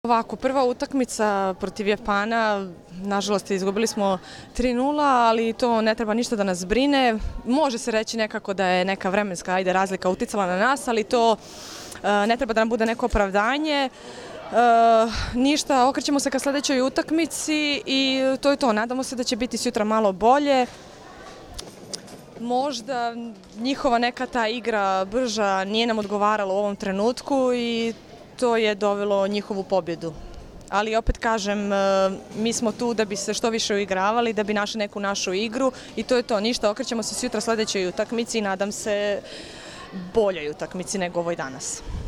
Ovako, prva utakmica protiv Japana, nažalost izgubili smo 3:0, ali to ne treba ništa da nas brine. Može se reći nekako da je neka vremenska razlika uticala na nas, ali to ne treba da nam bude neko opravdanje. Ništa, okrećemo se ka sledećoj utakmici i to je to. Nadamo se da će biti sutra malo bolje. Možda njihova neka ta igra brža nije nam odgovarala u ovom trenutku i to je dovelo njihovu pobjedu. Ali opet kažem, mi smo tu da bi se što više uigravali, da bi našli neku našu igru i to je to. Ništa, okrećemo se sutra sledećoj utakmici i nadam se boljoj utakmici nego ovoj danas.